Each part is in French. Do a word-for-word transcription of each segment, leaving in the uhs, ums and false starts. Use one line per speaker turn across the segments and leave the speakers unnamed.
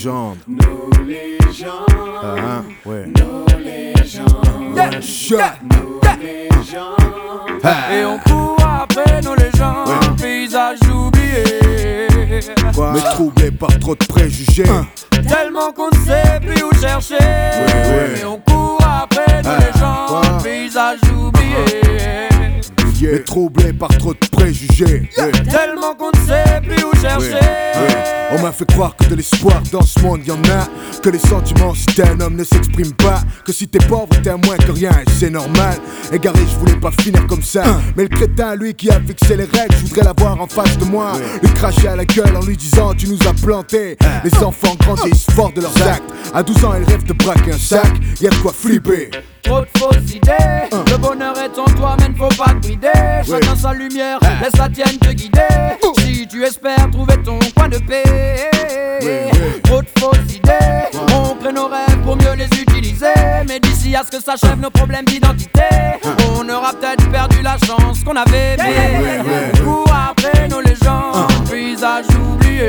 légendes.
Nos légendes.
Ah, hein, ouais.
Nos légendes.
Yeah, shot.
Nos légendes.
Ah.
Et on court après nos légendes, ouais. Paysage oublié.
Quoi? Mais troublé par trop de préjugés. Hein.
Tellement qu'on ne sait plus où chercher.
Ouais, ouais.
Et on court après nos
ah.
légendes,
Quoi?
paysage oublié.
Yeah. Mais troublé par trop de préjugés.
Yeah. Yeah. Tellement qu'on ne sait plus où chercher.
Ouais. Ouais. On m'a fait croire que de l'espoir dans ce monde y'en a. Que les sentiments si t'es un homme ne s'expriment pas. Que si t'es pauvre t'es à moins que rien et c'est normal. Égaré je voulais pas finir comme ça. hein. Mais le crétin lui qui a fixé les règles, je voudrais l'avoir en face de moi. ouais. Lui cracher à la gueule en lui disant tu nous as plantés. ah. Les enfants grandissent forts de leurs actes. À douze ans ils rêvent de braquer un sac. Y'a de quoi flipper.
Trop de fausses idées, hein. Le bonheur est en toi mais ne faut pas te brider. Chacun ouais. sa lumière, ah. laisse la tienne te guider. oh. Si tu espères trouver ton coin de paix, ouais, ouais. Trop de fausses idées, ouais. On crée nos rêves pour mieux les utiliser. Mais d'ici à ce que s'achève nos problèmes d'identité, ah. on aura peut-être perdu la chance qu'on avait. yeah, yeah, yeah, yeah. On court après nos légendes, ah. paysage oublié.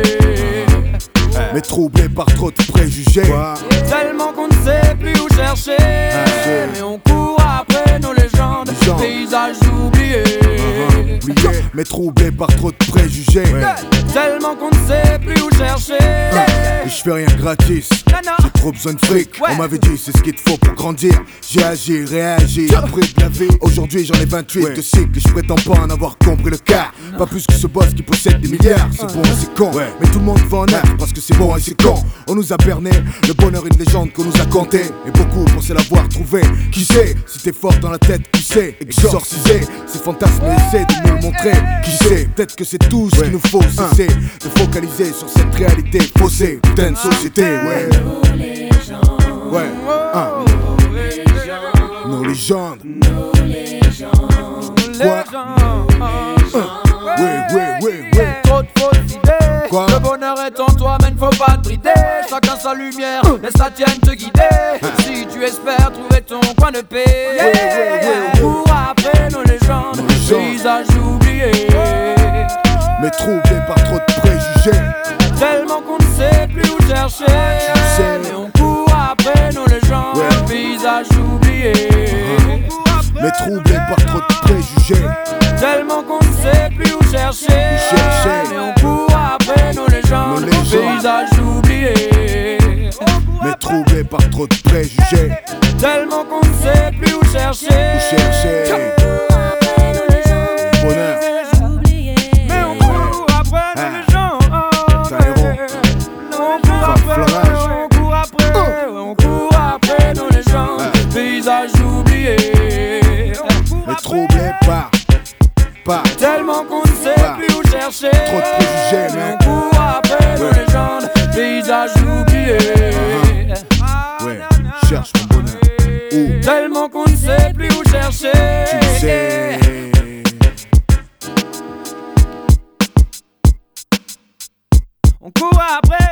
Mais troublé par trop de préjugés. Quoi?
Tellement qu'on ne sait plus où chercher. ah, Mais on court après nos légendes, légendes. Paysages oubliés.
uh-huh. Oublié. Mais troublé par trop de préjugés. ouais.
Tellement qu'on ne sait plus où chercher.
uh, Et je fais rien gratis. J'ai trop besoin de fric. ouais. On m'avait dit c'est ce qu'il te faut pour grandir. J'ai agi, réagi, appris de la vie. Aujourd'hui j'en ai vingt-huit ouais. de cycles et je prétends pas en avoir compris le cas. non. Pas plus que ce boss qui possède des milliards. C'est uh-huh. bon et c'est con ouais. Mais tout le monde va en être parce que c'est bon et c'est con. On nous a berné, le bonheur une légende qu'on nous a conté. Et beaucoup pensaient l'avoir trouvé. Qui sait, si t'es fort dans la tête, qui sait exorciser ces fantasmes et essaie de nous le montrer. Qui sait, peut-être que c'est tout ce ouais. qu'il nous faut cesser de focaliser sur cette réalité faussée. Putain de société, ouais.
Nos légendes.
Ouais, hein.
Nos légendes.
Nos légendes.
Nos légendes.
Quoi? Ouais, ouais, ouais, ouais.
Trop de fausses idées.
Quoi?
Le bonheur est en toi mais ne faut pas te brider. Chacun sa lumière, laisse la tienne te guider. ah. Si tu espères trouver ton coin de paix, yeah, yeah, yeah, yeah. Cours après nos légendes, nos paysages oubliés.
Mais troublé par trop de préjugés.
Tellement qu'on ne sait plus où chercher.
sais.
Mais on court après nos légendes, ouais. paysages oubliés.
uh-huh. Mais troublé par trop de préjugés.
Tellement qu'on ne sait plus où chercher.
Où chercher.
Mais on court après nos légendes, nos légendes. Paysages oubliés.
Mais troublé par trop de préjugés.
Tellement qu'on ne sait plus où chercher.
Où chercher. Bonheur.
Mais on court après nos légendes. On court après, on court après, on court après nos légendes. Paysages oubliés.
Mais troublé par, par
tellement qu'on ne sait par. plus où chercher.
Trop de préjugés, mais
on court après nos ouais. légendes. Paysages oubliés.
uh-huh. Ouais, cherche mon bonheur. Où?
Tellement qu'on ne sait plus où chercher.
Tu sais.
On court après